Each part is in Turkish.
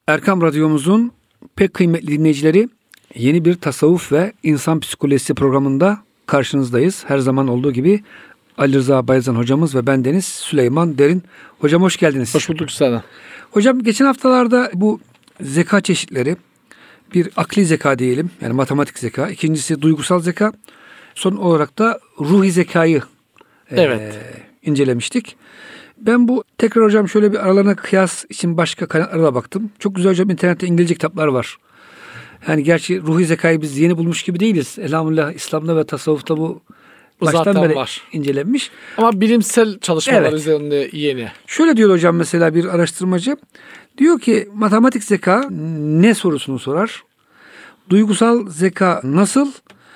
Erkam Radyomuzun pek kıymetli dinleyicileri, yeni bir tasavvuf ve insan psikolojisi programında karşınızdayız. Her zaman olduğu gibi Ali Rıza Bayezan hocamız ve bendeniz Süleyman Derin. Hocam hoş geldiniz. Hoş bulduk sana. Hocam geçen haftalarda bu zeka çeşitleri, bir akli zeka diyelim, yani matematik zeka, ikincisi duygusal zeka, son olarak da ruhi zekayı incelemiştik. Ben bu tekrar hocam şöyle bir aralarına kıyas için başka kaynaklara da baktım. Çok güzel hocam, internette İngilizce kitaplar var. Yani gerçi ruhi zekayı biz yeni bulmuş gibi değiliz. Elhamdülillah İslam'da ve tasavvufta bu baştan beri var, incelenmiş. Ama bilimsel çalışmalar üzerinde yeni. Şöyle diyor hocam, mesela bir araştırmacı. Diyor ki matematik zeka ne sorusunu sorar. Duygusal zeka nasıl?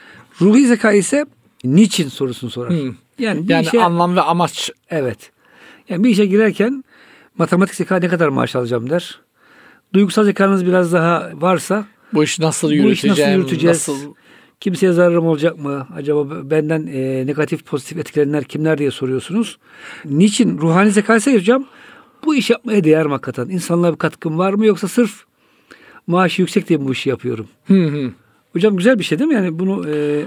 Ruhi zeka ise niçin sorusunu sorar. Yani işe, anlam ve amaç. Evet. Yani bir işe girerken matematik zeka ne kadar maaş alacağım der. Duygusal zekanız biraz daha varsa bu işi nasıl yürüteceğiz? Kimseye zararım olacak mı? Acaba benden negatif pozitif etkilenenler kimler diye soruyorsunuz. Niçin? Ruhani zeka ise hocam bu iş yapmaya değer mi hakikaten? İnsanlığa bir katkım var mı, yoksa sırf maaşı yüksek diye bu işi yapıyorum? Hocam güzel bir şey değil mi? Yani bunu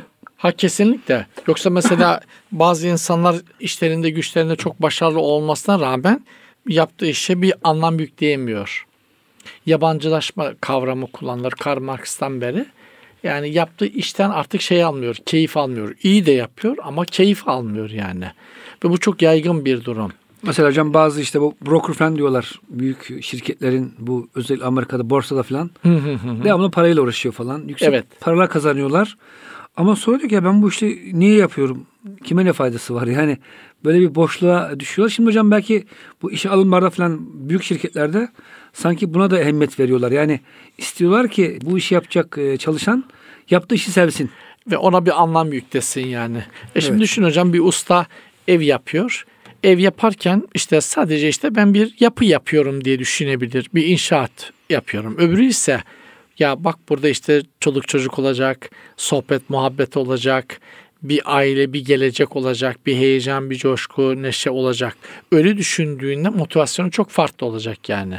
kesinlikle. Yoksa mesela bazı insanlar işlerinde güçlerinde çok başarılı olmasına rağmen yaptığı işe bir anlam yükleyemiyor. Yabancılaşma kavramı kullanılır Karl Marx'tan beri. Yani yaptığı işten artık almıyor, keyif almıyor. İyi de yapıyor ama keyif almıyor yani. Ve bu çok yaygın bir durum. Mesela hocam bazı işte bu broker falan diyorlar. Büyük şirketlerin, bu özellikle Amerika'da borsada falan devamlı parayla uğraşıyor falan. Yüksek paralar kazanıyorlar. Ama sonra diyor ki ya ben bu işi niye yapıyorum? Kime ne faydası var? Yani böyle bir boşluğa düşüyorlar. Şimdi hocam belki bu işe alımlarda falan büyük şirketlerde sanki buna da ehemmiyet veriyorlar. Yani istiyorlar ki bu işi yapacak çalışan yaptığı işi sevsin. Ve ona bir anlam yüklesin yani. Şimdi düşün hocam, bir usta ev yapıyor. Ev yaparken sadece ben bir yapı yapıyorum diye düşünebilir. Bir inşaat yapıyorum. Öbürü ise ya bak burada çoluk çocuk olacak, sohbet muhabbet olacak, bir aile, bir gelecek olacak, bir heyecan, bir coşku, neşe olacak. Öyle düşündüğünde motivasyonu çok farklı olacak yani.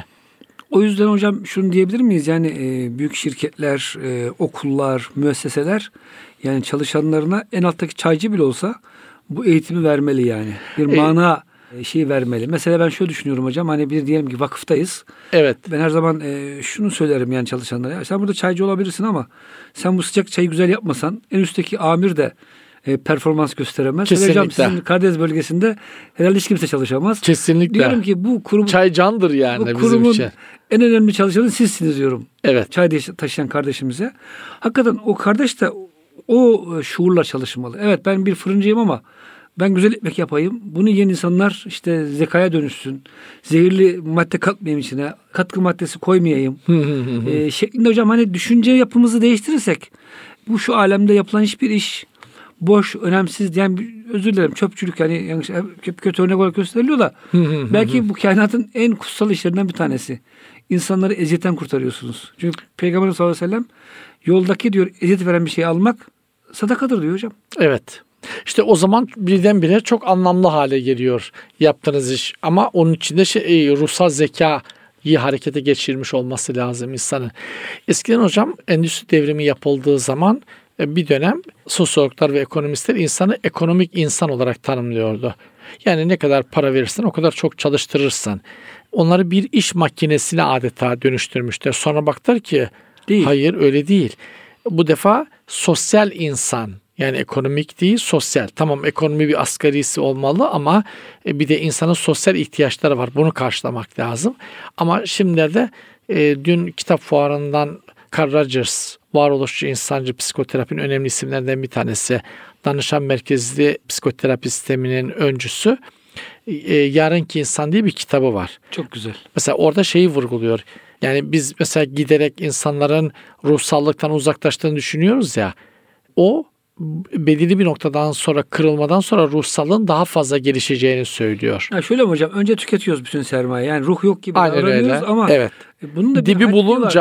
O yüzden hocam şunu diyebilir miyiz? Yani büyük şirketler, okullar, müesseseler yani çalışanlarına en alttaki çaycı bile olsa bu eğitimi vermeli yani. Bir mana vermeli. Mesela ben şöyle düşünüyorum hocam, hani bir diyelim ki vakıftayız. Evet. Ben her zaman şunu söylerim yani çalışanlara. Ya sen burada çaycı olabilirsin ama sen bu sıcak çayı güzel yapmasan en üstteki amir de performans gösteremez. Kesinlikle. Hocam sizin Karadeniz bölgesinde herhalde hiç kimse çalışamaz. Kesinlikle. Diyorum ki bu kurum, çay candır yani bu bizim için. En önemli çalışanı sizsiniz diyorum. Evet. Çay taşıyan kardeşimize. Hakikaten o kardeş de o şuurla çalışmalı. Evet, ben bir fırıncıyım ama ben güzel ekmek yapayım. Bunu yiyen insanlar zekaya dönüşsün. Zehirli madde katmayayım içine. Katkı maddesi koymayayım. Şeklinde hocam, hani düşünce yapımızı değiştirirsek bu şu alemde yapılan hiçbir iş boş, önemsiz, yani özür dilerim, çöpçülük yani yanlış, kötü örnek olarak gösteriliyor da belki bu kainatın en kutsal işlerinden bir tanesi. İnsanları eziyetten kurtarıyorsunuz. Çünkü Peygamber sallallahu aleyhi ve sellem yoldaki diyor eziyet veren bir şeyi almak sadakadır diyor hocam. Evet. O zaman birdenbire çok anlamlı hale geliyor yaptığınız iş. Ama onun içinde ruhsal zekayı harekete geçirmiş olması lazım insanın. Eskiden hocam endüstri devrimi yapıldığı zaman bir dönem sosyologlar ve ekonomistler insanı ekonomik insan olarak tanımlıyordu. Yani ne kadar para verirsen o kadar çok çalıştırırsın. Onları bir iş makinesine adeta dönüştürmüşler. Sonra baktılar ki hayır, öyle değil. Bu defa sosyal insan. Yani ekonomik değil, sosyal. Tamam, ekonomi bir asgarisi olmalı ama bir de insanın sosyal ihtiyaçları var. Bunu karşılamak lazım. Ama şimdilerde dün kitap fuarından Carl Rogers, varoluşçu insancı psikoterapinin önemli isimlerinden bir tanesi. Danışan merkezli psikoterapi sisteminin öncüsü. Yarınki İnsan diye bir kitabı var. Çok güzel. Mesela orada vurguluyor. Yani biz mesela giderek insanların ruhsallıktan uzaklaştığını düşünüyoruz ya. O belirli bir noktadan sonra, kırılmadan sonra ruhsallığın daha fazla gelişeceğini söylüyor. Şöyle mi hocam? Önce tüketiyoruz bütün sermaye. Yani ruh yok gibi davranıyoruz ama bunun da dibi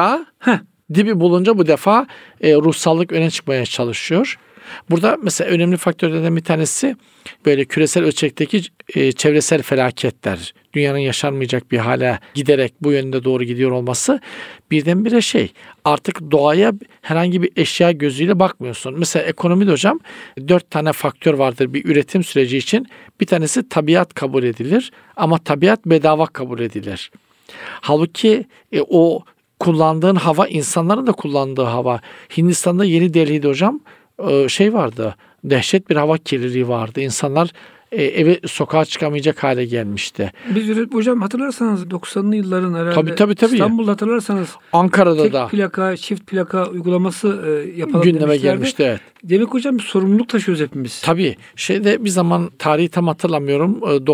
bulunca bu defa ruhsallık öne çıkmaya çalışıyor. Burada mesela önemli faktörlerden bir tanesi böyle küresel ölçekteki çevresel felaketler, dünyanın yaşanmayacak bir hale giderek bu yönde doğru gidiyor olması birdenbire artık doğaya herhangi bir eşya gözüyle bakmıyorsun. Mesela ekonomide hocam 4 tane faktör vardır bir üretim süreci için. Bir tanesi tabiat kabul edilir ama tabiat bedava kabul edilir. Halbuki o kullandığın hava insanların da kullandığı hava. Hindistan'da Yeni Delhi'de hocam vardı. Dehşet bir hava kirliliği vardı. İnsanlar sokağa çıkamayacak hale gelmişti. Biz hocam hatırlarsanız 90'lı yılların herhalde tabii. İstanbul'da hatırlarsanız Ankara'da tek da plaka, çift plaka uygulaması yapalım gündeme demişlerdi. gelmişti. Evet. Demek hocam bir sorumluluk taşıyoruz hepimiz. Tabii. Bir zaman tarihi tam hatırlamıyorum.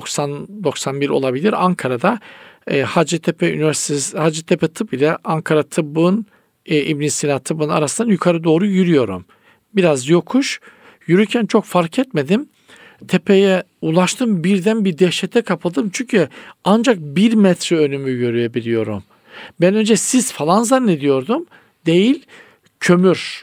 90-91 olabilir. Ankara'da Hacettepe Üniversitesi, Hacettepe Tıp ile Ankara Tıbbı'nın İbn Sina Tıbbı'nın arasından yukarı doğru yürüyorum. Biraz yokuş. Yürürken çok fark etmedim. Tepeye ulaştım, birden bir dehşete kapıldım. Çünkü ancak 1 metre önümü görebiliyorum. Ben önce sis falan zannediyordum. Değil, kömür.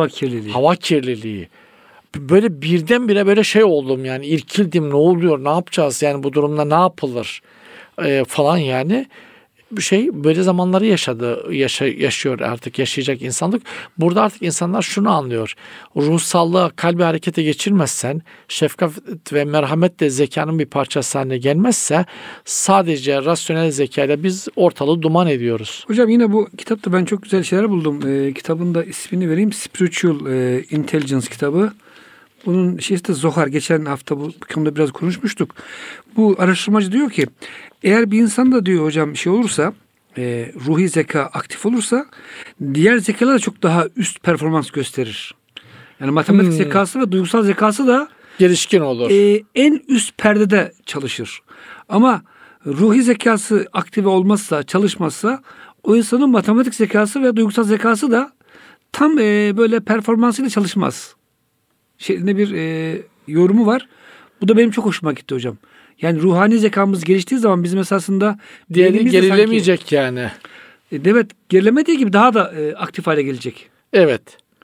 Hava kirliliği. Böyle birdenbire böyle oldum yani. İrkildim, ne oluyor, ne yapacağız yani bu durumda ne yapılır falan yani. Böyle zamanları yaşıyor artık yaşayacak insanlık. Burada artık insanlar şunu anlıyor. Ruhsallığı kalbi harekete geçirmezsen, şefkat ve merhamet de zekanın bir parçası haline gelmezse sadece rasyonel zekayla biz ortalığı duman ediyoruz. Hocam yine bu kitapta ben çok güzel şeyler buldum. Kitabın da ismini vereyim. Spiritual Intelligence kitabı. Bunun de Zohar. Geçen hafta bu konuda biraz konuşmuştuk. Bu araştırmacı diyor ki eğer bir insanda diyor hocam olursa ruhi zeka aktif olursa diğer zekalar da çok daha üst performans gösterir. Yani matematik zekası ve duygusal zekası da gelişkin olur. En üst perdede çalışır. Ama ruhi zekası aktive olmazsa, çalışmazsa o insanın matematik zekası ve duygusal zekası da tam böyle performansıyla çalışmaz. Şeklinde bir yorumu var. Bu da benim çok hoşuma gitti hocam. Yani ruhani zekamız geliştiği zaman bizim esasında diğeri gerilemeyecek sanki, yani. Evet, gerilemediği gibi daha da aktif hale gelecek. Evet.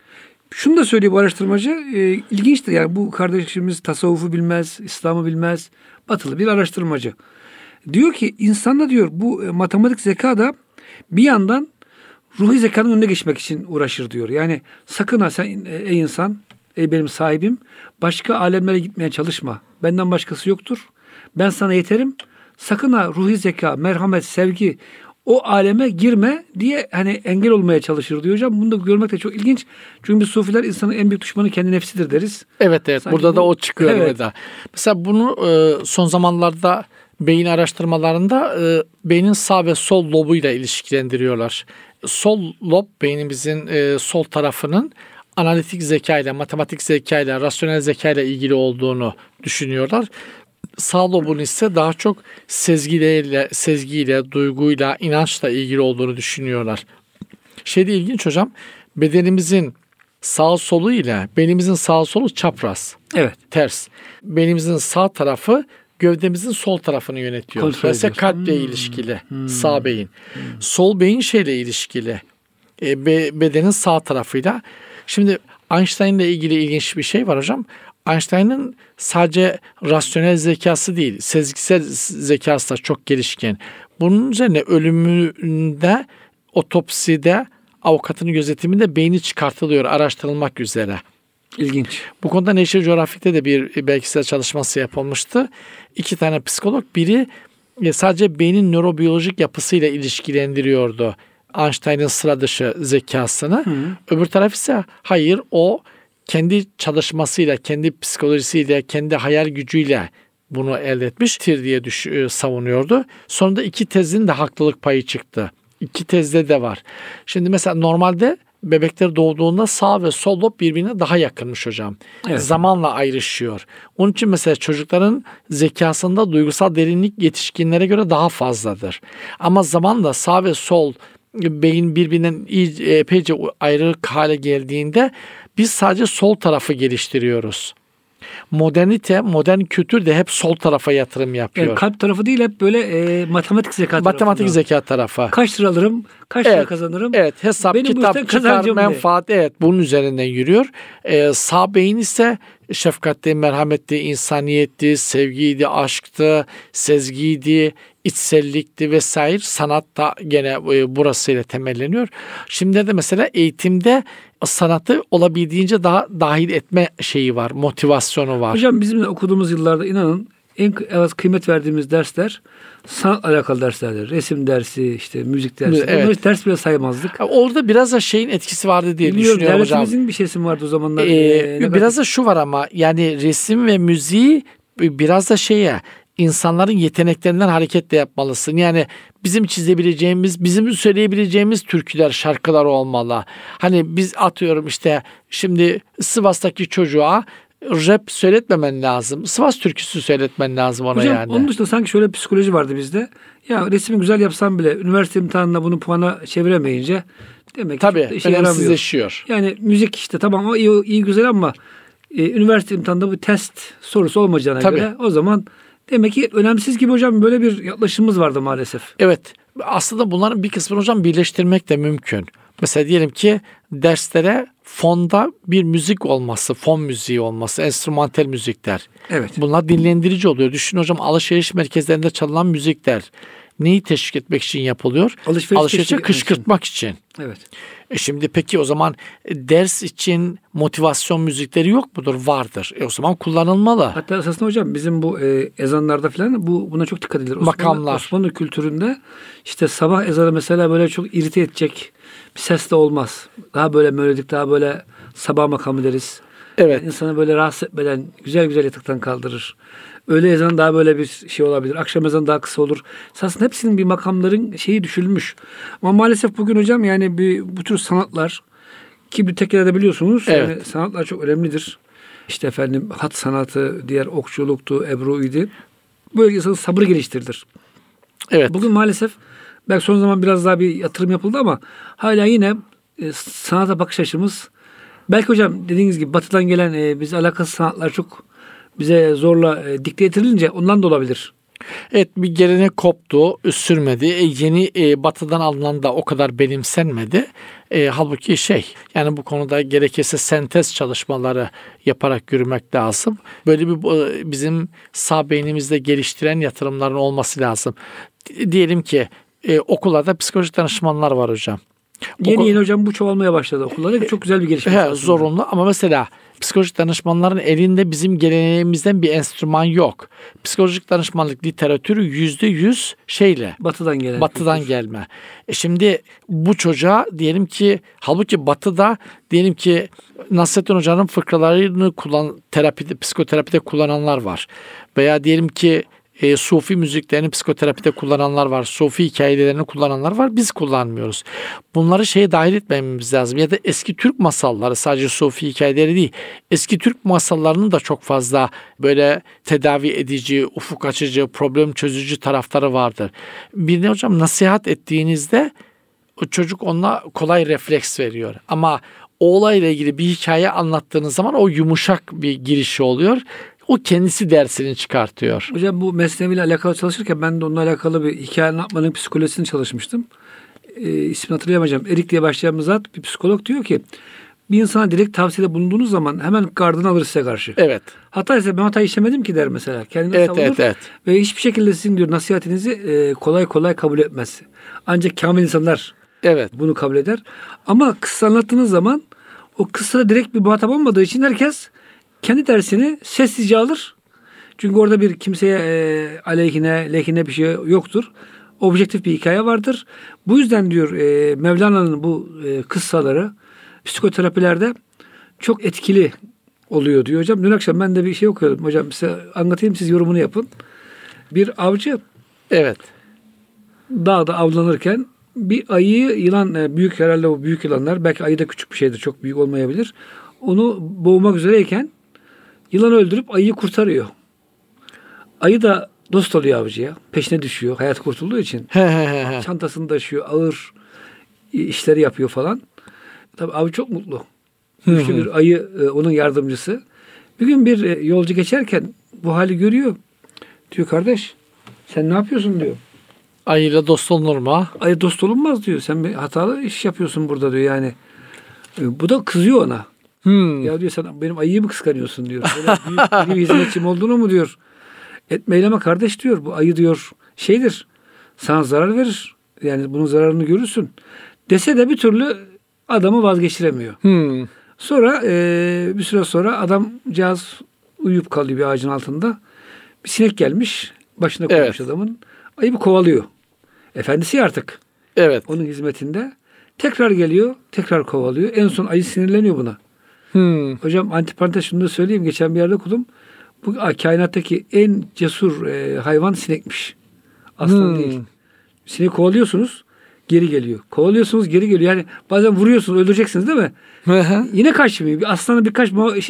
Şunu da söylüyor bu araştırmacı. İlginçtir yani bu kardeşimiz tasavvufu bilmez, İslam'ı bilmez. Batılı bir araştırmacı. Diyor ki insanda diyor bu matematik zeka da bir yandan ruhi zekanın önüne geçmek için uğraşır diyor. Yani sakın ha sen ey insan, ey benim sahibim, başka alemlere gitmeye çalışma. Benden başkası yoktur. Ben sana yeterim. Sakın ha ruhi zeka, merhamet, sevgi o aleme girme diye engel olmaya çalışır diyor hocam. Bunu da görmek de çok ilginç. Çünkü biz sufiler insanın en büyük düşmanı kendi nefsidir deriz. Evet. Sanki burada da o çıkıyor. Evet. Mesela bunu son zamanlarda beyin araştırmalarında beynin sağ ve sol lobuyla ilişkilendiriyorlar. Sol lob beynimizin sol tarafının analitik zekayla, matematik zekayla, rasyonel zekayla ilgili olduğunu düşünüyorlar. Sağ lobun ise daha çok sezgiyle, duyguyla, inançla ilgili olduğunu düşünüyorlar. İlginç hocam, bedenimizin sağ solu ile beynimizin sağ solu çapraz. Evet. Ters. Beynimizin sağ tarafı gövdemizin sol tarafını yönetiyor. Mesela kalple ilişkili sağ beyin. Sol beyin ilişkili. Bedenin sağ tarafıyla. Şimdi Einstein'la ilgili ilginç bir şey var hocam. Einstein'ın sadece rasyonel zekası değil, sezgisel zekası da çok gelişken. Bunun üzerine ölümünde, otopside, avukatının gözetiminde beyni çıkartılıyor, araştırılmak üzere. İlginç. Bu konuda Nature Geographic'te de bir belgesel çalışması yapılmıştı. 2 tane psikolog, biri sadece beynin nörobiyolojik yapısıyla ilişkilendiriyordu Einstein'ın sıra dışı zekasını. Öbür taraf ise hayır, o kendi çalışmasıyla, kendi psikolojisiyle, kendi hayal gücüyle bunu elde etmiştir diye savunuyordu. Sonunda 2 tezin de haklılık payı çıktı. 2 tezde de var. Şimdi mesela normalde bebekler doğduğunda sağ ve sol lob birbirine daha yakınmış hocam. Evet. Zamanla ayrışıyor. Onun için mesela çocukların zekasında duygusal derinlik yetişkinlere göre daha fazladır. Ama zamanla sağ ve sol beyin birbirinden epeyce ayrılık hale geldiğinde biz sadece sol tarafı geliştiriyoruz. Modern kültür de hep sol tarafa yatırım yapıyor. Yani kalp tarafı değil, hep böyle matematik zeka tarafı. Matematik zeka tarafı. Kaç lira alırım, kaç lira kazanırım. Evet, hesap, benim kitap, çıkar, menfaat, bunun üzerinden yürüyor. Sağ beyin ise şefkatti, merhametti, insaniyeti, sevgiydi, aşktı, sezgiydi, içsellikti vesaire. Sanat da gene burasıyla temelleniyor. Şimdi de mesela eğitimde sanatı olabildiğince daha dahil etme şeyi var, motivasyonu var. Hocam bizim de okuduğumuz yıllarda inanın en az kıymet verdiğimiz dersler sanatla alakalı derslerdir. Resim dersi, işte müzik dersi. Evet. Onları hiç ders bile saymazdık. Orada biraz da şeyin etkisi vardı diye düşünüyorum hocam. Dersimizin bir şeysi mi vardı o zamanlar? Biraz da şu var ama yani resim ve müziği biraz da insanların yeteneklerinden hareketle yapmalısın. Yani bizim çizebileceğimiz, bizim söyleyebileceğimiz türküler, şarkılar olmalı. Hani biz atıyorum işte şimdi Sivas'taki çocuğa rap söyletmemen lazım. Sivas türküsü söyletmen lazım ona hocam, yani. Onun dışında sanki şöyle bir psikoloji vardı bizde. Ya resmi güzel yapsam bile üniversite imtihanında bunu puana çeviremeyince demek ki tabii işe yaramıyor. önemsizleşiyor. Yani müzik işte tamam o iyi güzel ama üniversite imtihanında bu test sorusu olmayacağına göre o zaman demek ki önemsiz gibi hocam, böyle bir yaklaşımımız vardı maalesef. Evet. Aslında bunların bir kısmını hocam birleştirmek de mümkün. Mesela diyelim ki derslere fonda bir müzik olması, fon müziği olması, enstrümantal müzikler. Evet. Bunlar dinlendirici oluyor. Düşün hocam, alışveriş merkezlerinde çalınan müzikler neyi teşvik etmek için yapılıyor? Alışverişe kışkırtmak için. Evet. Şimdi peki o zaman ders için motivasyon müzikleri yok mudur? Vardır. O zaman kullanılmalı. Hatta esasında hocam bizim bu ezanlarda falan buna çok dikkat edilir. Makamlar. Osmanlı kültüründe işte sabah ezanı mesela böyle çok irite edecek bir ses de olmaz. Daha böyle melodik, daha böyle sabah makamı deriz. Evet. Yani insanı böyle rahatsız etmeden güzel güzel yataktan kaldırır. Öğle ezanı daha böyle bir şey olabilir. Akşam ezanı daha kısa olur. Aslında hepsinin bir makamların şeyi düşülmüş. Ama maalesef bugün hocam yani bu tür sanatlar ki bir tekrar edebiliyorsunuz. Evet. Yani sanatlar çok önemlidir. İşte efendim hat sanatı, diğer okçuluktu, ebru'ydu. Böyle insanın sabrı geliştirilir. Evet. Bugün maalesef belki son zaman biraz daha bir yatırım yapıldı ama hala yine sanata bakış açımız, belki hocam dediğiniz gibi batıdan gelen bize alakasız sanatlar çok bize zorla dikte edilince ondan da olabilir. Evet, bir gelenek koptu, sürmedi. Yeni batıdan alınan da o kadar benimsenmedi. Halbuki yani bu konuda gerekirse sentez çalışmaları yaparak yürümek lazım. Böyle bir bizim sağ beynimizde geliştiren yatırımların olması lazım. Diyelim ki okullarda psikolojik danışmanlar var hocam. Yeni hocam bu çoğalmaya başladı okullarda. Çok güzel bir gelişme. Zorunlu ama mesela psikolojik danışmanların elinde bizim geleneğimizden bir enstrüman yok. Psikolojik danışmanlık literatürü %100 Batıdan gelme. Şimdi bu çocuğa diyelim ki, halbuki Batı'da diyelim ki Nasrettin Hoca'nın fıkralarını psikoterapide kullananlar var. Veya diyelim ki Sufi müziklerini psikoterapide kullananlar var. Sufi hikayelerini kullananlar var. Biz kullanmıyoruz. Bunları dahil etmemiz lazım. Ya da eski Türk masalları, sadece Sufi hikayeleri değil. Eski Türk masallarının da çok fazla böyle tedavi edici, ufuk açıcı, problem çözücü tarafları vardır. Birine hocam nasihat ettiğinizde o çocuk ona kolay refleks veriyor. Ama o olayla ilgili bir hikaye anlattığınız zaman o yumuşak bir girişi oluyor. O kendisi dersini çıkartıyor. Hocam bu Mesnevi ile alakalı çalışırken ben de onunla alakalı bir hikaye anlatmanın psikolojisini çalışmıştım. İsmini hatırlayamayacağım. Erik diye başlayan bir zat, bir psikolog, diyor ki bir insana direkt tavsiyede bulunduğunuz zaman hemen gardını alır size karşı. Evet. Hata ise ben hatayı işlemedim ki der mesela. Kendini savunur. Evet. Ve hiçbir şekilde sizin diyor nasihatinizi kolay kolay kabul etmez. Ancak kamil insanlar bunu kabul eder. Ama kıssa anlattığınız zaman o kıssada direkt bir muhatap olmadığı için herkes kendi dersini sessizce alır. Çünkü orada bir kimseye aleyhine, lehine bir şey yoktur. Objektif bir hikaye vardır. Bu yüzden diyor Mevlana'nın bu kıssaları psikoterapilerde çok etkili oluyor diyor hocam. Dün akşam ben de bir şey okuyordum. Hocam size anlatayım, siz yorumunu yapın. Bir avcı dağda avlanırken bir ayıyı, yılan, büyük herhalde o büyük yılanlar, belki ayı da küçük bir şeydir, çok büyük olmayabilir. Onu boğmak üzereyken yılanı öldürüp ayıyı kurtarıyor. Ayı da dost oluyor avcıya. Peşine düşüyor. Hayat kurtulduğu için. Çantasını taşıyor. Ağır işleri yapıyor falan. Tabii avcı çok mutlu. Güçlü bir ayı onun yardımcısı. Bir gün bir yolcu geçerken bu hali görüyor. Diyor kardeş sen ne yapıyorsun diyor. Ayıyla dost olunur mu? Ayı dost olunmaz diyor. Sen bir hatalı iş yapıyorsun burada diyor yani. Bu da kızıyor ona. Ya diyor sen benim ayıyı mı kıskanıyorsun diyor. Böyle büyük bir hizmetçim olduğunu mu diyor. Etme eyleme kardeş diyor. Bu ayı diyor şeydir. Sana zarar verir. Yani bunun zararını görürsün. Dese de bir türlü adamı vazgeçiremiyor. Sonra bir süre sonra adamcağız uyuyup kalıyor bir ağacın altında. Bir sinek gelmiş. Başına koymuş adamın. Ayı bir kovalıyor. Efendisi artık. Evet. Onun hizmetinde. Tekrar geliyor. Tekrar kovalıyor. En son ayı sinirleniyor buna. Hocam antiparantez şunu da söyleyeyim. Geçen bir yerde okudum. Bu kainattaki en cesur hayvan sinekmiş. Aslan değil. Sineği kovalıyorsunuz. Geri geliyor. Kovalıyorsunuz geri geliyor. Yani bazen vuruyorsunuz öldüreceksiniz değil mi? Yine kaçmıyor. Bir aslana birkaç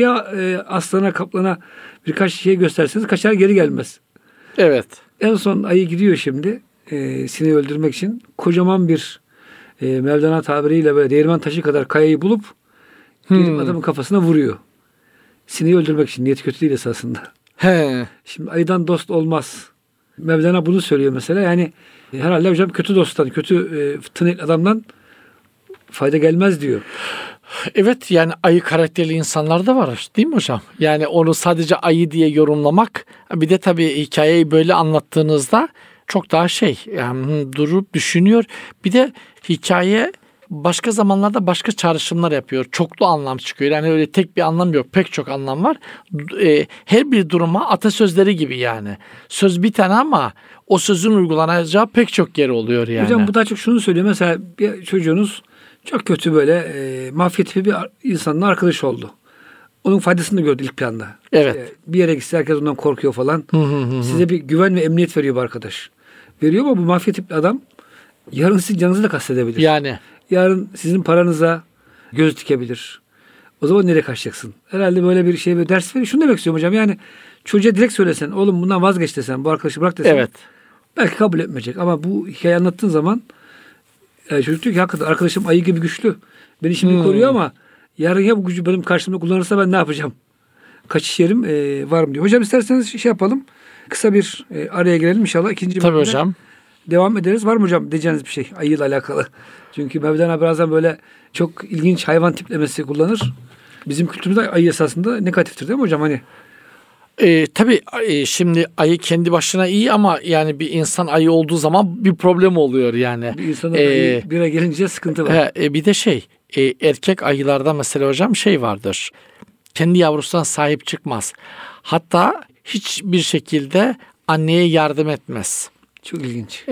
aslana kaplana birkaç şey gösterseniz kaçar geri gelmez. Evet. En son ayı gidiyor şimdi sineği öldürmek için. Kocaman bir Mevlana tabiriyle böyle değirmen taşı kadar kayayı bulup gelip adamın kafasına vuruyor. Sineği öldürmek için. Niyeti kötü değil esasında. Şimdi ayıdan dost olmaz. Mevlana bunu söylüyor mesela. Yani herhalde hocam kötü dosttan, kötü tınık adamdan fayda gelmez diyor. Evet, yani ayı karakterli insanlar da var değil mi hocam? Yani onu sadece ayı diye yorumlamak, bir de tabii hikayeyi böyle anlattığınızda çok daha yani durup düşünüyor. Bir de hikaye başka zamanlarda başka çağrışımlar yapıyor. Çoklu anlam çıkıyor. Yani öyle tek bir anlam yok. Pek çok anlam var. Her bir duruma atasözleri gibi yani. Söz bir tane ama o sözün uygulanacağı pek çok yer oluyor yani. Hocam bu daha çok şunu söylüyor. Mesela bir çocuğunuz çok kötü böyle mafya tipi bir insanla arkadaş oldu. Onun faydasını da gördü ilk planda. Evet. İşte bir yere gitse herkes ondan korkuyor falan. Size bir güven ve emniyet veriyor bu arkadaş. Veriyor ama bu mafya tipli adam yarın sizin canınızı da kastedebilir. Yani. Yarın sizin paranıza göz dikebilir. O zaman nereye kaçacaksın? Herhalde böyle bir şey, bir ders veriyor. Şunu demek istiyorum hocam. Yani çocuğa direkt söylesen, oğlum bundan vazgeç desen, bu arkadaşı bırak desen. Evet. Belki kabul etmeyecek. Ama bu hikayeyi anlattığın zaman çocuk diyor ki hakikaten arkadaşım ayı gibi güçlü. Beni şimdi koruyor ama yarın ya bu gücü benim karşımda kullanırsa ben ne yapacağım? Kaçış yerim var mı diyor. Hocam isterseniz şey yapalım. Kısa bir araya girelim inşallah. İkinci Tabii bölümde hocam. devam ederiz. Var mı hocam diyeceğiniz bir şey ayıyla alakalı? Çünkü Mevlana bazen böyle çok ilginç hayvan tiplemesi kullanır. Bizim kültürümüzde ayı esasında negatiftir değil mi hocam? Hani Tabii şimdi ayı kendi başına iyi ama yani bir insan ayı olduğu zaman bir problem oluyor yani. bir insana bir araya gelince sıkıntı var. Bir de erkek ayılarda mesela hocam vardır. Kendi yavrusuna sahip çıkmaz. Hatta hiçbir şekilde anneye yardım etmez. Çok ilginç.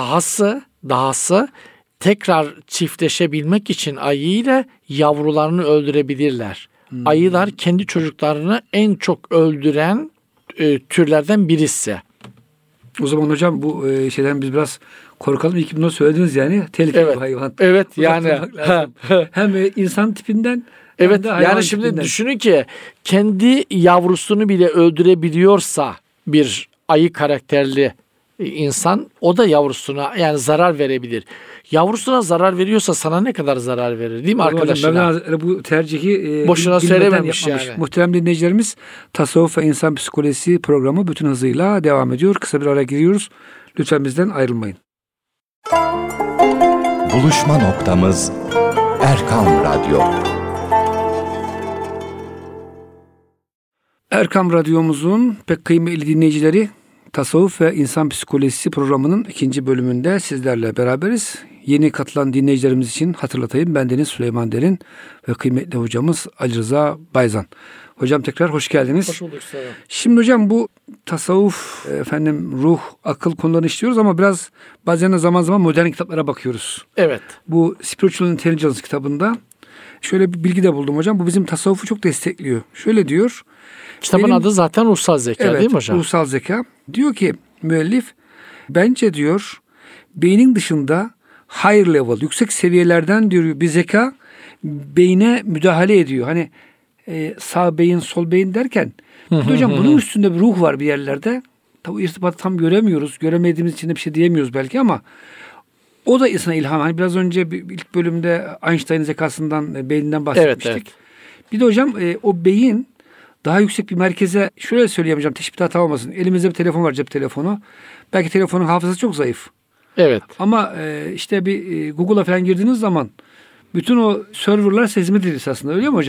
Dahası tekrar çiftleşebilmek için ayı ile yavrularını öldürebilirler. Ayılar kendi çocuklarını en çok öldüren türlerden birisi. O zaman hocam bu şeyden biz biraz korkalım. İyi ki bunu söylediniz yani. Tehlikeli bir hayvan. Evet Uzak yani. durmak lazım. Hem insan tipinden hem Evet de hayvan yani şimdi tipinden. düşünün ki kendi yavrusunu bile öldürebiliyorsa bir ayı karakterli insan, o da yavrusuna yani zarar verebilir. Yavrusuna zarar veriyorsa sana ne kadar zarar verir değil mi arkadaşlar? Mevlana bu tercihi boşuna söylememiş yani. Muhterem dinleyicilerimiz, Tasavvuf ve İnsan Psikolojisi programı bütün hızıyla devam ediyor. Kısa bir ara giriyoruz. Lütfen bizden ayrılmayın. Buluşma noktamız Erkam Radyo. Erkam Radyomuzun pek kıymetli dinleyicileri, Tasavvuf ve İnsan Psikolojisi programının ikinci bölümünde sizlerle beraberiz. Yeni katılan dinleyicilerimiz için hatırlatayım. Bendeniz Süleyman Derin ve kıymetli hocamız Ali Rıza Bayzan. Hocam tekrar hoş geldiniz. Hoş bulduk. Şimdi hocam bu tasavvuf, ruh, akıl konularını işliyoruz ama biraz bazen de zaman zaman modern kitaplara bakıyoruz. Evet. Bu Spiritual Intelligence kitabında şöyle bir bilgi de buldum hocam. Bu bizim tasavvufu çok destekliyor. Şöyle diyor. Kitabın adı zaten Ruhsal Zeka değil mi hocam? Ruhsal Zeka. Diyor ki müellif, bence diyor beynin dışında higher level, yüksek seviyelerden diyor bir zeka beyne müdahale ediyor. Hani sağ beyin, sol beyin derken hocam bunun üstünde bir ruh var bir yerlerde. Tabi irtibatı tam göremiyoruz. Göremediğimiz için de bir şey diyemiyoruz belki ama o da insana ilham. Hani biraz önce ilk bölümde Einstein'ın zekasından, beyninden bahsetmiştik. Evet. Bir de hocam o beyin daha yüksek bir merkeze, şöyle söyleyemeyeceğim, teşbih hata olmasın. Elimizde bir telefon var, cep telefonu. Belki telefonun hafızası çok zayıf. Evet. Ama işte bir Google'a falan girdiğiniz zaman bütün o serverlar size hizmet ediyor aslında, öyle mi hocam?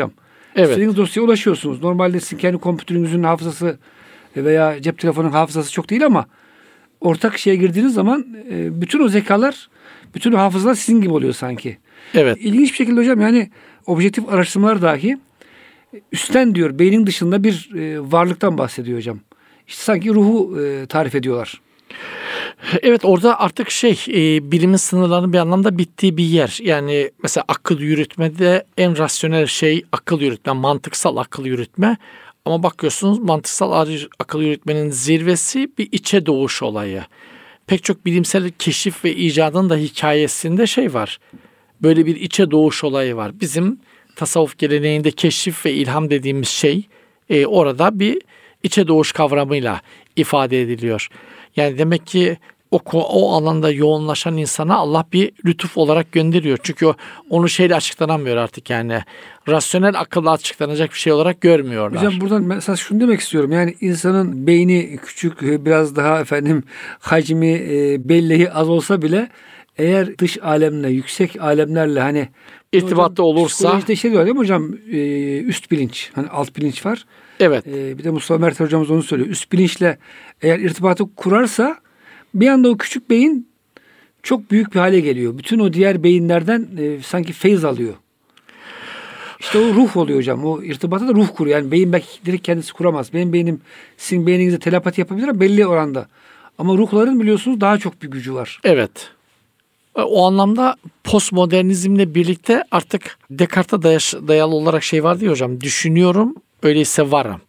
Evet. İstediğiniz dosyaya ulaşıyorsunuz. Normalde sizin kendi kompütürünüzün hafızası veya cep telefonunun hafızası çok değil ama ortak şeye girdiğiniz zaman bütün o zekalar, bütün o hafızalar sizin gibi oluyor sanki. Evet. İlginç bir şekilde hocam yani objektif araştırmalar dahi üstten diyor beynin dışında bir varlıktan bahsediyor hocam. İşte sanki ruhu tarif ediyorlar. Evet, orada artık bilimin sınırlarının bir anlamda bittiği bir yer. Yani mesela akıl yürütmede en rasyonel şey akıl yürütme, mantıksal akıl yürütme. Ama bakıyorsunuz mantıksal akıl yürütmenin zirvesi bir içe doğuş olayı. Pek çok bilimsel keşif ve icadın da hikayesinde var. Böyle bir içe doğuş olayı var. Bizim tasavvuf geleneğinde keşif ve ilham dediğimiz şey orada bir içe doğuş kavramıyla ifade ediliyor. Yani demek ki o alanda yoğunlaşan insana Allah bir lütuf olarak gönderiyor. Çünkü onu şeyle açıklanamıyor artık yani. Rasyonel akılla açıklanacak bir şey olarak görmüyorlar. Hocam buradan mesela şunu demek istiyorum. Yani insanın beyni küçük, biraz daha hacmi, belleği az olsa bile eğer dış alemle, yüksek alemlerle hani irtibatta olursa. Psikolojide diyor değil mi hocam? Üst bilinç, hani alt bilinç var. Evet. Bir de Mustafa Mert hocamız onu söylüyor. Üst bilinçle eğer irtibatı kurarsa bir anda o küçük beyin çok büyük bir hale geliyor. Bütün o diğer beyinlerden sanki feyz alıyor. İşte o ruh oluyor hocam. O irtibatı da ruh kuruyor. Yani beyin belki direkt kendisi kuramaz. Benim beynim sizin beyninizle telepati yapabilir ama belli oranda. Ama ruhların biliyorsunuz daha çok bir gücü var. Evet. O anlamda postmodernizmle birlikte artık Descartes'e dayalı olarak vardı ya hocam. Düşünüyorum, öyleyse varım.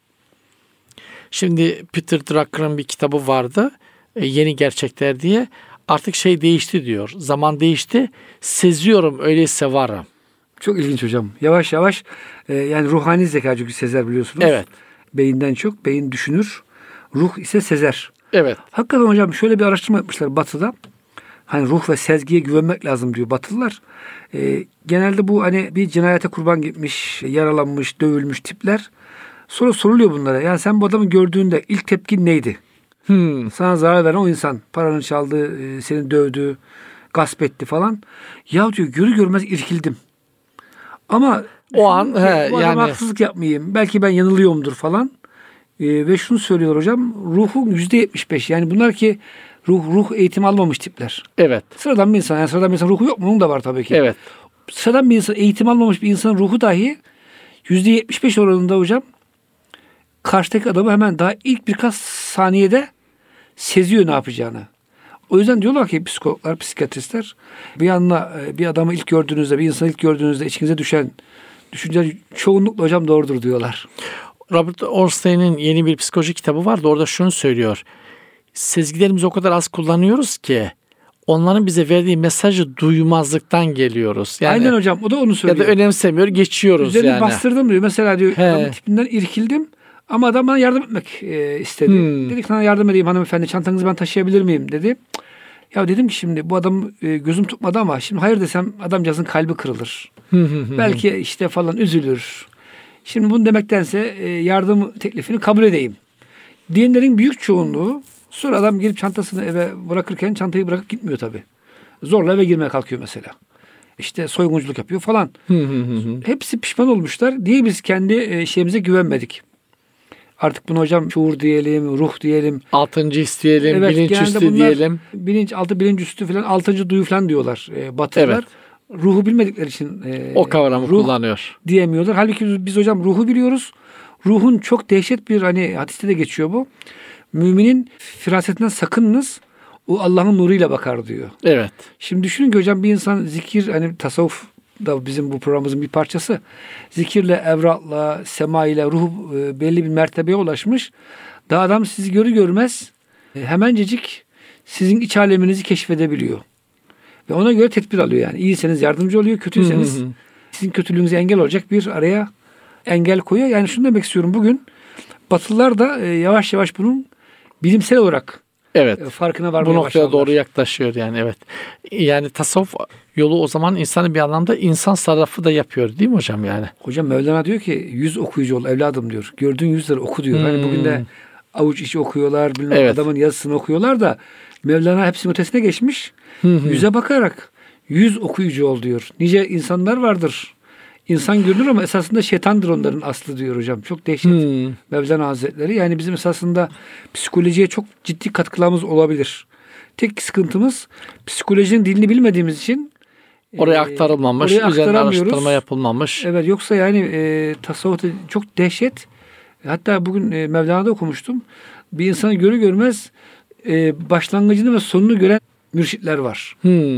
Şimdi Peter Drucker'ın bir kitabı vardı. Yeni Gerçekler diye. Artık değişti diyor. Zaman değişti. Seziyorum, öyleyse varım. Çok ilginç hocam. Yavaş yavaş yani ruhani zeka çünkü sezer biliyorsunuz. Evet. Beyinden çok. Beyin düşünür. Ruh ise sezer. Evet. Hakikaten hocam şöyle bir araştırma yapmışlar Batı'da. Hani ruh ve sezgiye güvenmek lazım diyor Batılılar. Genelde bu hani bir cinayete kurban gitmiş, yaralanmış, dövülmüş tipler. Sonra soruluyor bunlara. Yani sen bu adamı gördüğünde ilk tepkin neydi? Sana zarar veren o insan. Paranı çaldı, seni dövdü, gasp etti falan. Ya diyor görü görmez irkildim. Ama o an yani haksızlık yapmayayım. Belki ben yanılıyorumdur falan. Ve şunu söylüyorlar hocam. Ruhun %75. Yani bunlar ki ruh eğitimi almamış tipler. Evet. Sıradan bir insan. Yani sıradan bir insan ruhu yok mu? Onun da var tabii ki. Evet. Sıradan bir insan, eğitim almamış bir insanın ruhu dahi %75 oranında hocam karşıdaki adamı hemen daha ilk birkaç saniyede seziyor ne yapacağını. O yüzden diyorlar ki psikologlar, psikiyatristler bir adamı ilk gördüğünüzde, bir insanı ilk gördüğünüzde içinize düşen düşünceler çoğunlukla hocam doğrudur diyorlar. Robert Ornstein'in yeni bir psikoloji kitabı vardı. Orada şunu söylüyor. Sezgilerimizi o kadar az kullanıyoruz ki onların bize verdiği mesajı duymazlıktan geliyoruz. Yani, aynen hocam. O da onu söylüyor. Ya da önemsemiyor, geçiyoruz üzerine yani. bastırdım diyor. Mesela diyor adamın tipinden irkildim ama adam bana yardım etmek istedi. Dedik sana yardım edeyim hanımefendi, çantanızı ben taşıyabilir miyim dedi. Ya dedim ki şimdi bu adam gözüm tutmadı ama şimdi hayır desem adamcağızın kalbi kırılır. Belki işte falan üzülür. Şimdi bunu demektense yardım teklifini kabul edeyim. Diyenlerin büyük çoğunluğu sonra adam gelip çantasını eve bırakırken çantayı bırakıp gitmiyor tabii. Zorla eve girmeye kalkıyor mesela. İşte soygunculuk yapıyor falan. Hepsi pişman olmuşlar diye biz kendi şeyimize güvenmedik. Artık bunu hocam şuur diyelim, ruh diyelim. Altıncı his diyelim, evet, bilinçüstü diyelim. Bilinçaltı, bilinçüstü falan, altıncı duyu falan diyorlar Batılılar. Evet. Ruhu bilmedikleri için o kavramı kullanıyor. Diyemiyorlar. Halbuki biz hocam ruhu biliyoruz. Ruhun çok dehşet bir hadiste de geçiyor bu. Müminin firasetinden sakınınız. O Allah'ın nuruyla bakar diyor. Evet. Şimdi düşünün ki hocam bir insan zikir tasavvuf da bizim bu programımızın bir parçası. Zikirle, evrakla, sema ile ruh belli bir mertebeye ulaşmış. Daha adam sizi görü görmez hemencecik sizin iç aleminizi keşfedebiliyor. Ve ona göre tedbir alıyor yani. İyiyseniz yardımcı oluyor, kötüyseniz sizin kötülüğünüze engel olacak bir araya engel koyuyor. Yani şunu demek istiyorum bugün Batılılar da yavaş yavaş bunun bilimsel olarak farkına varmaya bu noktaya başladılar. Doğru yaklaşıyor yani evet. Yani tasavvuf yolu o zaman insanı bir anlamda insan sarrafı da yapıyor değil mi hocam yani? Hocam Mevlana diyor ki 100 okuyucu ol evladım diyor. Gördüğün yüzleri oku diyor. Hani bugün de avuç içi okuyorlar, adamın yazısını okuyorlar da Mevlana hepsinin ötesine geçmiş. Yüze bakarak 100 okuyucu ol diyor. Nice insanlar vardır. insan görünür ama esasında şeytandır onların aslı diyor hocam. Çok dehşet Mevlana Hazretleri. Yani bizim esasında psikolojiye çok ciddi katkılarımız olabilir. Tek sıkıntımız psikolojinin dilini bilmediğimiz için oraya aktarılmamış, üzerine araştırma yapılmamış. Evet, yoksa yani tasavvufta çok dehşet. Hatta bugün Mevlana'da okumuştum. Bir insanı görür görmez başlangıcını ve sonunu gören mürşitler var.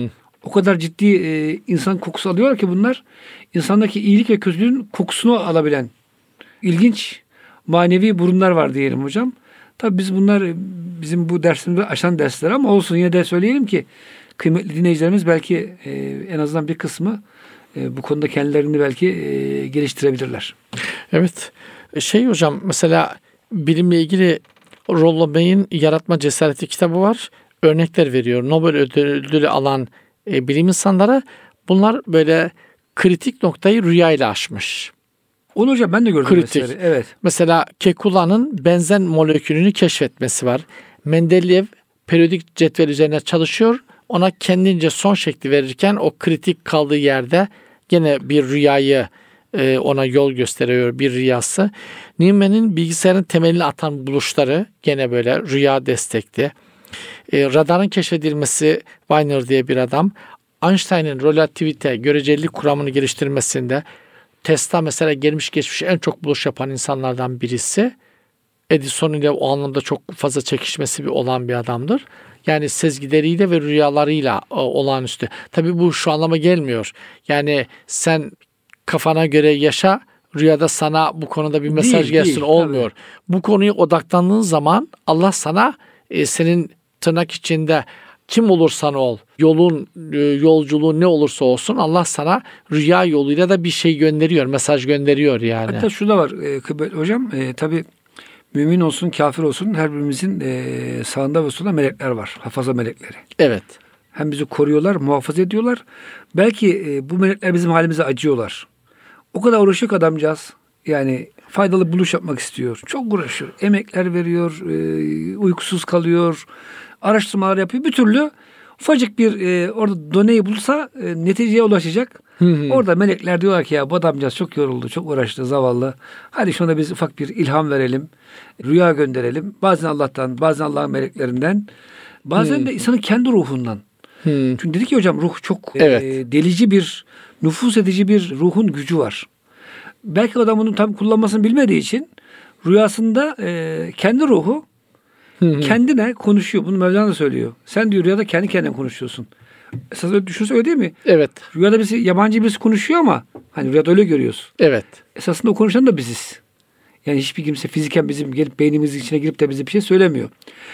O kadar ciddi insan kokusu alıyorlar ki bunlar, insandaki iyilik ve kötülüğün kokusunu alabilen ilginç manevi burunlar var diyelim hocam. Tabii biz bunlar bizim bu dersimizde aşan dersler ama olsun, yine de söyleyelim ki kıymetli dinleyicilerimiz belki en azından bir kısmı bu konuda kendilerini belki geliştirebilirler. Evet. Hocam, mesela bilimle ilgili Rollo Bey'in Yaratma Cesareti kitabı var. Örnekler veriyor. Nobel ödülü alan bilim insanları, bunlar böyle kritik noktayı rüyayla aşmış. Onu hocam ben de gördüm. Kritik. Mesela. Evet. Mesela Kekula'nın benzen molekülünü keşfetmesi var. Mendeleev periyodik cetvel üzerine çalışıyor. Ona kendince son şekli verirken o kritik kaldığı yerde gene bir rüyayı ona yol gösteriyor, bir rüyası. Newman'in bilgisayarın temelini atan buluşları gene böyle rüya destekli. Radarın keşfedilmesi, Wiener diye bir adam. Einstein'ın relativite, görecelilik kuramını geliştirmesinde, Tesla mesela gelmiş geçmiş en çok buluş yapan insanlardan birisi. Edison ile o anlamda çok fazla çekişmesi olan bir adamdır. Yani sezgileriyle ve rüyalarıyla olağanüstü. Tabii bu şu anlama gelmiyor. Yani sen kafana göre yaşa, rüyada sana bu konuda bir mesaj gelsin olmuyor. Tabii. Bu konuya odaklandığın zaman Allah sana senin tırnak içinde kim olursan ol, yolculuğun ne olursa olsun Allah sana rüya yoluyla da bir şey gönderiyor, mesaj gönderiyor yani. Hatta şu da var hocam, tabii mümin olsun, kafir olsun her birimizin sağında ve solunda melekler var, hafaza melekleri. Evet. Hem bizi koruyorlar, muhafaza ediyorlar. Belki bu melekler bizim halimize acıyorlar. O kadar uğraşıyor adamcağız. Yani faydalı buluş yapmak istiyor. Çok uğraşıyor. Emekler veriyor, uykusuz kalıyor, araştırmalar yapıyor. Bir türlü ufacık bir orada doneyi bulsa neticeye ulaşacak. Orada melekler diyorlar ki ya bu adamcağız çok yoruldu, çok uğraştı zavallı. Hadi şuna biz ufak bir ilham verelim, rüya gönderelim. Bazen Allah'tan, bazen Allah'ın meleklerinden, bazen de insanın kendi ruhundan. Çünkü dedik ki hocam ruh çok delici bir, nüfuz edici bir ruhun gücü var. Belki adam bunu tam kullanmasını bilmediği için rüyasında kendi ruhu kendine konuşuyor. Bunu Mevlana da söylüyor. Sen diyor rüyada kendi kendine konuşuyorsun. Esas öyle düşünürse öyle değil mi? Evet. Rüyada yabancı birisi konuşuyor ama hani rüyada öyle görüyoruz. Evet. Esasında o konuşan da biziz. Yani hiçbir kimse fiziken bizim gelip beynimizin içine girip de bize bir şey söylemiyor.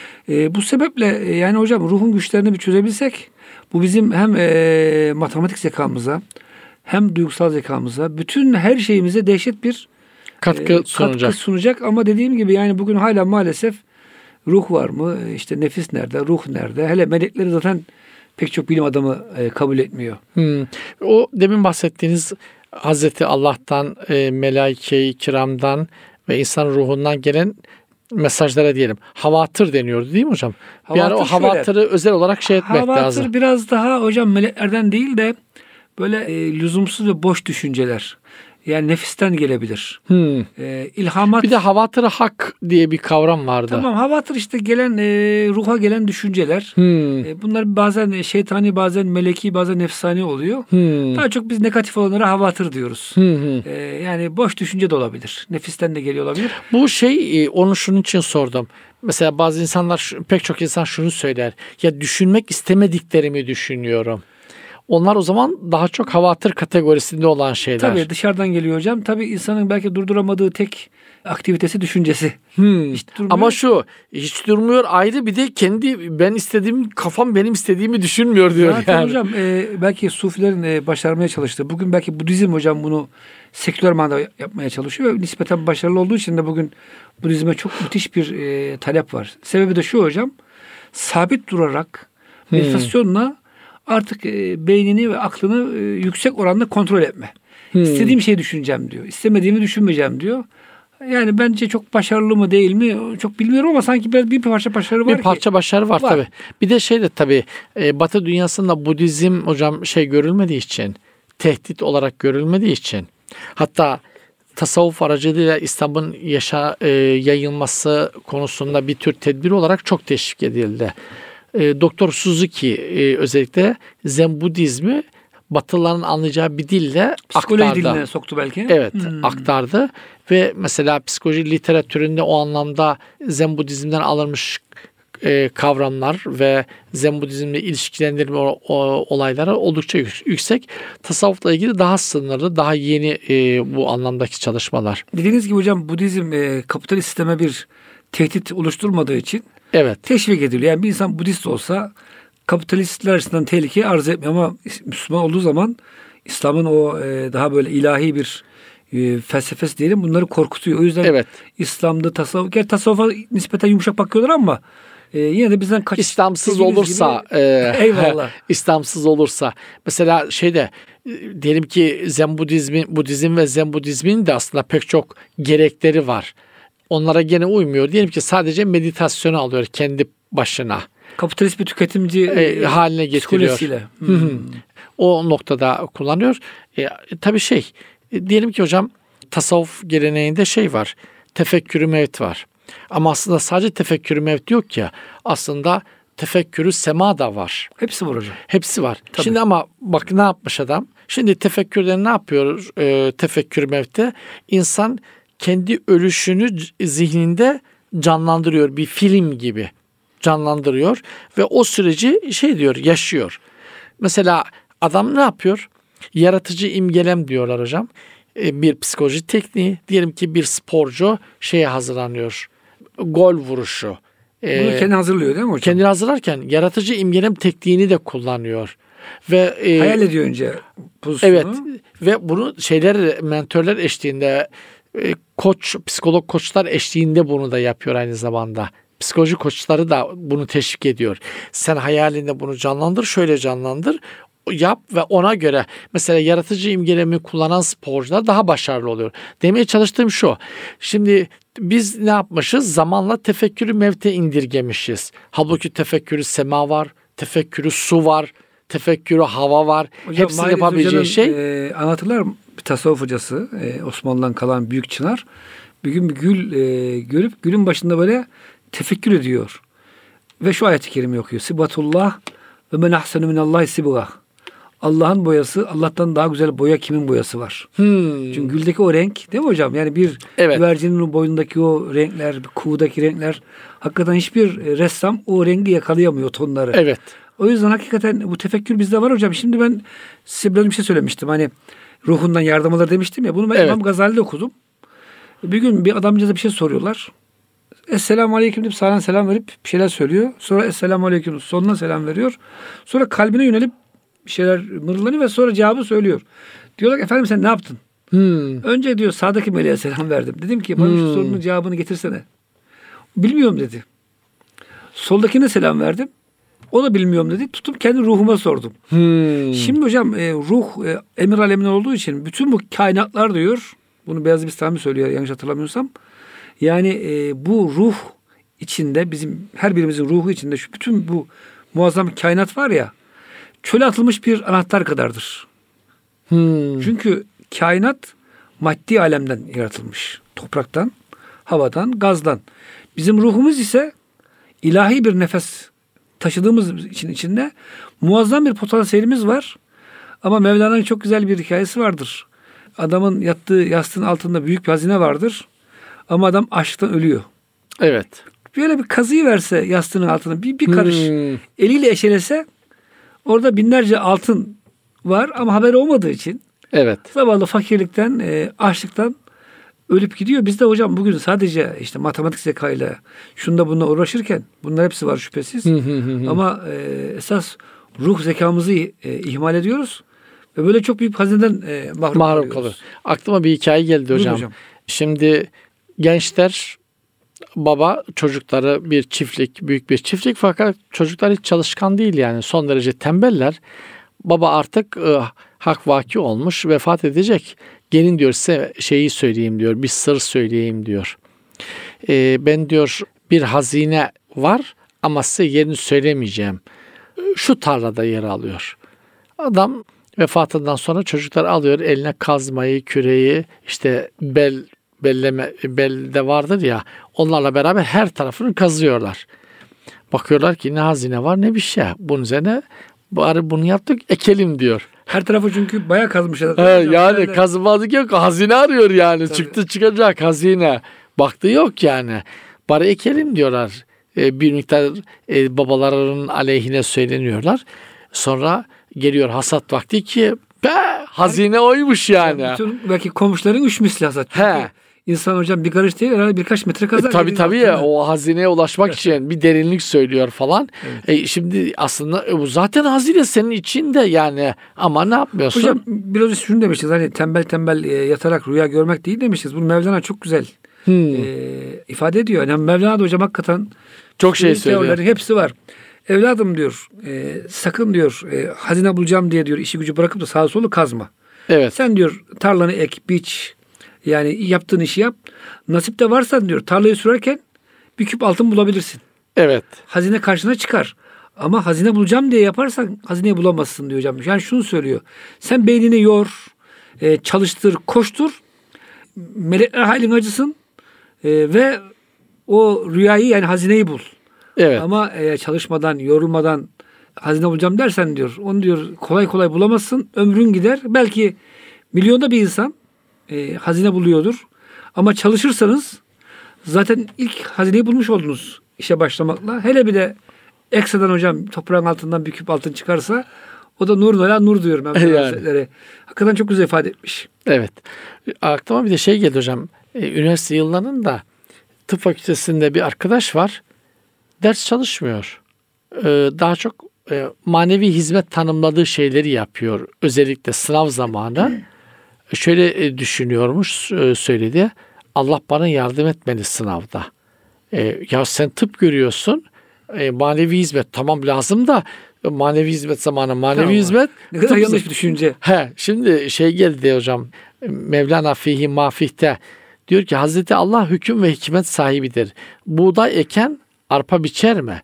Bu sebeple yani hocam ruhun güçlerini bir çözebilsek bu bizim hem matematik zekamıza hem duygusal zekamıza, bütün her şeyimize dehşet bir katkı sunacak. Ama dediğim gibi yani bugün hala maalesef ruh var mı? İşte nefis nerede? Ruh nerede? Hele melekleri zaten pek çok bilim adamı kabul etmiyor. O demin bahsettiğiniz Hazreti Allah'tan, melaike-i kiramdan ve insan ruhundan gelen mesajlara diyelim. Havatır deniyordu değil mi hocam? Bir ara o havatırı özel olarak etmek lazım. Havatır biraz daha hocam meleklerden değil de böyle lüzumsuz ve boş düşünceler. Yani nefisten gelebilir. İlhamat. Bir de havatır hak diye bir kavram vardı. Tamam, havatır işte gelen ruha gelen düşünceler. Bunlar bazen şeytani, bazen meleki, bazen nefsani oluyor. Daha çok biz negatif olanlara havatır diyoruz. Yani boş düşünce de olabilir. Nefisten de geliyor olabilir. Bu onu şunun için sordum. Mesela bazı insanlar, pek çok insan şunu söyler. Ya düşünmek istemediklerimi düşünüyorum. Onlar o zaman daha çok havatır kategorisinde olan şeyler. Tabii dışarıdan geliyor hocam. Tabii insanın belki durduramadığı tek aktivitesi düşüncesi. Ama hiç durmuyor ayrı, bir de ben istediğim, kafam benim istediğimi düşünmüyor diyor. Zaten yani. Hocam belki Sufilerin başarmaya çalıştığı. Bugün belki Budizm hocam bunu seküler manada yapmaya çalışıyor. Ve nispeten başarılı olduğu için de bugün Budizm'e çok müthiş bir talep var. Sebebi de şu hocam. Sabit durarak meditasyonla artık beynini ve aklını yüksek oranda kontrol etme. İstediğim şeyi düşüneceğim diyor. İstemediğimi düşünmeyeceğim diyor. Yani bence çok başarılı mı değil mi çok bilmiyorum ama sanki bir parça başarı var. Bir parça başarı var tabii. Bir de tabii Batı dünyasında Budizm hocam görülmediği için, tehdit olarak görülmediği için, Hatta tasavvuf aracılığıyla İslam'ın yayılması konusunda bir tür tedbir olarak çok teşvik edildi. Doktor Suzuki özellikle Zen Budizmi Batılıların anlayacağı bir dille psikoloji aktardı. diline soktu belki. Evet, aktardı ve mesela psikoloji literatüründe o anlamda Zen Budizm'den alınmış kavramlar ve Zen Budizm'le ilişkilendirme olayları oldukça yüksek. Tasavvufla ilgili daha sınırlı, daha yeni bu anlamdaki çalışmalar. Dediğiniz gibi hocam Budizm kapitalist sisteme bir tehdit oluşturmadığı için Evet. teşvik ediliyor. Yani bir insan Budist olsa kapitalistler açısından tehlike arz etmiyor ama Müslüman olduğu zaman İslam'ın o daha böyle ilahi bir felsefesi diyelim bunları korkutuyor. O yüzden Evet. İslam'da tasavvuf, gerçi tasavvufa nispeten yumuşak bakıyorlar ama yine de bizden İslamsız olursa eyvallah. İslamsız olursa mesela diyelim ki Budizm ve Zen Budizmin de aslında pek çok gerekleri var. Onlara gene uymuyor. Diyelim ki sadece meditasyonu alıyor kendi başına. Kapitalist bir tüketimci haline getiriyor. psikolojisiyle. O noktada kullanıyor. Tabii diyelim ki hocam tasavvuf geleneğinde var. Tefekkürü mevt var. Ama aslında sadece tefekkürü mevt yok ya. Aslında tefekkürü sema da var. Hepsi var hocam. Hepsi var. Tabii. Şimdi ama bak ne yapmış adam? Şimdi tefekkürde ne yapıyor tefekkür mevte? İnsan kendi ölüşünü zihninde canlandırıyor. Bir film gibi canlandırıyor ve o süreci yaşıyor. Mesela adam ne yapıyor? Yaratıcı imgelem diyorlar hocam. Bir psikoloji tekniği. Diyelim ki bir sporcu hazırlanıyor. Gol vuruşu. Bunu kendi hazırlıyor değil mi hocam? Kendini hazırlarken yaratıcı imgelem tekniğini de kullanıyor. Ve hayal ediyor önce pozisyonu. Evet. Ve bunu mentörler eşliğinde psikolog koçlar eşliğinde bunu da yapıyor aynı zamanda. Psikoloji koçları da bunu teşvik ediyor. Sen hayalinde bunu canlandır, şöyle canlandır, yap ve ona göre mesela yaratıcı imgelemi kullanan sporcular daha başarılı oluyor. Demeye çalıştığım şu. Şimdi biz ne yapmışız? Zamanla tefekkürü mevte indirgemişiz. Halbuki tefekkürü sema var, tefekkürü su var, tefekkürü hava var. Hocam, hepsini yapabileceği anlatırlar bir tasavvuf hocası Osmanlı'dan kalan büyük çınar. Bir gün bir gül görüp gülün başında böyle tefekkür ediyor. Ve şu ayet-i kerime okuyor. Sibatullah ve men ahsenu minallahi sibgah. Allah'ın boyası, Allah'tan daha güzel boya kimin boyası var? Çünkü güldeki o renk değil mi hocam? Yani bir güvercinin boynundaki o renkler, bir kuğudaki renkler hakikaten hiçbir ressam o rengi yakalayamıyor tonları. Evet. O yüzden hakikaten bu tefekkür bizde var hocam. Şimdi ben size böyle bir şey söylemiştim. Hani ruhundan yardım alır demiştim ya. Bunu ben İmam Gazali'de okudum. Bir gün bir adamcağıza bir şey soruyorlar. Esselamu Aleyküm deyip sağdan selam verip bir şeyler söylüyor. Sonra Esselamu Aleyküm sonuna selam veriyor. Sonra kalbine yönelip bir şeyler mırıldanıyor ve sonra cevabı söylüyor. Diyorlar ki efendim sen ne yaptın? Önce diyor sağdaki meleğe selam verdim. Dedim ki bana şu sorunun cevabını getirsene. Bilmiyorum dedi. Soldakine selam verdim. O da bilmiyorum dedi. Tutup kendi ruhuma sordum. Şimdi hocam ruh emir aleminden olduğu için bütün bu kainatlar diyor. Bunu Beyazıt Bistami söylüyor yanlış hatırlamıyorsam. Yani bu ruh içinde bizim her birimizin ruhu içinde şu bütün bu muazzam kainat var ya çöle atılmış bir anahtar kadardır. Çünkü kainat maddi alemden yaratılmış. Topraktan, havadan, gazdan. Bizim ruhumuz ise ilahi bir nefes taşıdığımız için içinde muazzam bir potansiyelimiz var. Ama Mevlana'nın çok güzel bir hikayesi vardır. Adamın yattığı yastığın altında büyük bir hazine vardır. Ama adam açlıktan ölüyor. Evet. Böyle bir kazıyı verse yastığın altına bir karış eliyle eşelese orada binlerce altın var ama haberi olmadığı için zavallı fakirlikten, açlıktan ölüp gidiyor. Biz de hocam bugün sadece işte matematik zekayla şunda bununla uğraşırken bunlar hepsi var şüphesiz. Ama esas ruh zekamızı ihmal ediyoruz. Ve böyle çok büyük hazineden mahrum kalıyoruz. Aklıma bir hikaye geldi hocam. Şimdi gençler baba çocukları büyük bir çiftlik fakat çocuklar hiç çalışkan değil yani son derece tembeller. Baba artık hak vaki olmuş vefat edecek. Gelin diyor size söyleyeyim diyor bir sır söyleyeyim diyor. Ben diyor bir hazine var ama size yerini söylemeyeceğim. Şu tarlada yer alıyor. Adam Vefatından sonra çocuklar alıyor eline kazmayı, küreği, işte belde vardır ya, onlarla beraber her tarafını kazıyorlar. Bakıyorlar ki ne hazine var ne bir şey. Bunun üzerine bari bunu yaptık ekelim diyor. Her tarafı çünkü bayağı kazmışlar. Yani kazmadık yok, hazine arıyor yani. Tabii. Çıkacak hazine. Baktı yok yani. Bari ekelim diyorlar. Bir miktar babaların aleyhine söyleniyorlar. Sonra geliyor hasat vakti ki hazine oymuş yani. Bütün belki komşuların 3 misli hasat. Çünkü İnsan hocam bir karış değil herhalde birkaç metre kazar. Tabii ya, o hazineye ulaşmak için bir derinlik söylüyor falan. Evet. Şimdi aslında bu zaten hazine senin içinde yani, ama ne yapmıyorsun? Hocam biraz önce şunu demiştiniz, hani tembel yatarak rüya görmek değil demiştiniz. Bunu Mevlana çok güzel ifade ediyor. Yani Mevlana da hocam hakikaten çok şey söylüyor. Hepsi var. Evladım diyor, sakın diyor hazine bulacağım diye diyor işi gücü bırakıp da sağa solu kazma. Evet. Sen diyor tarlanı ek, biç. Yani yaptığın işi yap. Nasip de varsa diyor tarlayı sürerken bir küp altın bulabilirsin. Evet. Hazine karşına çıkar. Ama hazine bulacağım diye yaparsan hazineyi bulamazsın diyor hocam. Yani şunu söylüyor. Sen beynini yor, çalıştır, koştur. Melekler halin acısın ve o rüyayı yani hazineyi bul. Evet. Ama çalışmadan, yorulmadan hazine bulacağım dersen diyor, onu diyor kolay kolay bulamazsın. Ömrün gider. Belki milyonda bir insan hazine buluyordur. Ama çalışırsanız zaten ilk hazineyi bulmuş oldunuz işe başlamakla. Hele bir de ekstradan hocam toprağın altından bir küp altın çıkarsa o da nur ala nur diyorum. Yani. Hakikaten çok güzel ifade etmiş. Evet. Aklıma bir de şey geldi hocam. Üniversite yıllarında tıp fakültesinde bir arkadaş var. Ders çalışmıyor. Daha çok manevi hizmet tanımladığı şeyleri yapıyor. Özellikle sınav zamanı. Şöyle düşünüyormuş, söyledi. Allah bana yardım etmeli sınavda. Ya sen tıp görüyorsun. Manevi hizmet tamam lazım da manevi hizmet zamanı manevi hizmet. Ne kadar yanlış bir düşünce. Şimdi şey geldi hocam. Mevlana fihi mafihte diyor ki Hazreti Allah hüküm ve hikmet sahibidir. Buğday eken arpa biçer mi?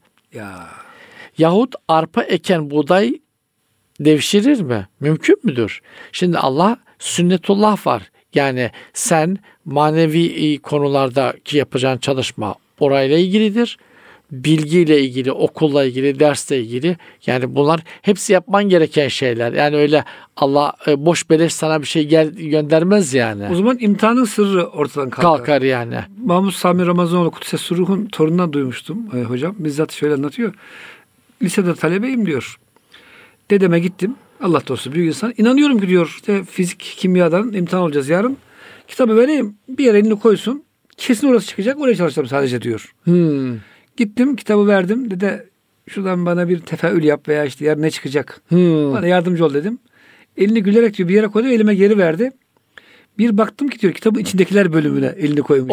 Yahut arpa eken buğday devşirir mi? Mümkün müdür? Şimdi Allah sünnetullah var. Yani sen manevi konulardaki yapacağın çalışma orayla ilgilidir. Bilgiyle ilgili, okulla ilgili, dersle ilgili. Yani bunlar hepsi yapman gereken şeyler. Yani öyle Allah boş beleş sana bir şey göndermez yani. O zaman imtihanın sırrı ortadan kalkar yani. Mahmud Sami Ramazanoğlu Kudüs'e Ruh'un torunundan duymuştum hocam. Bizzat şöyle anlatıyor. Lisede talebeyim diyor. Dedeme gittim. Allah dostu büyük insan. İnanıyorum ki diyor işte fizik, kimyadan imtihan olacağız yarın. Kitabı vereyim, bir yere elini koysun. Kesin orası çıkacak, oraya çalışacağım sadece diyor. Gittim, kitabı verdim. Dede şuradan bana bir tefeül yap veya işte yarın ne çıkacak. Bana yardımcı ol dedim. Elini gülerek diyor bir yere koydu, elime geri verdi. Bir baktım ki diyor kitabın içindekiler bölümüne elini koymuş.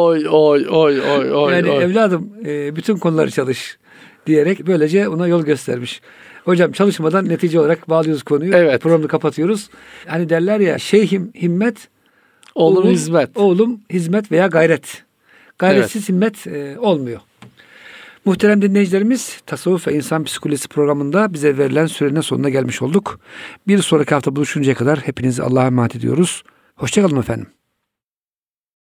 Oy. Yani evladım bütün konuları çalış diyerek böylece ona yol göstermiş. Hocam çalışmadan netice olarak bağlıyoruz konuyu. Evet. Programı kapatıyoruz. Hani derler ya şeyhim himmet, oğlum hizmet. Oğlum hizmet veya gayret. Gayretsiz himmet olmuyor. Muhterem dinleyicilerimiz, Tasavvuf ve İnsan Psikolojisi programında bize verilen sürenin sonuna gelmiş olduk. Bir sonraki hafta buluşuncaya kadar hepinizi Allah'a emanet ediyoruz. Hoşça kalın efendim.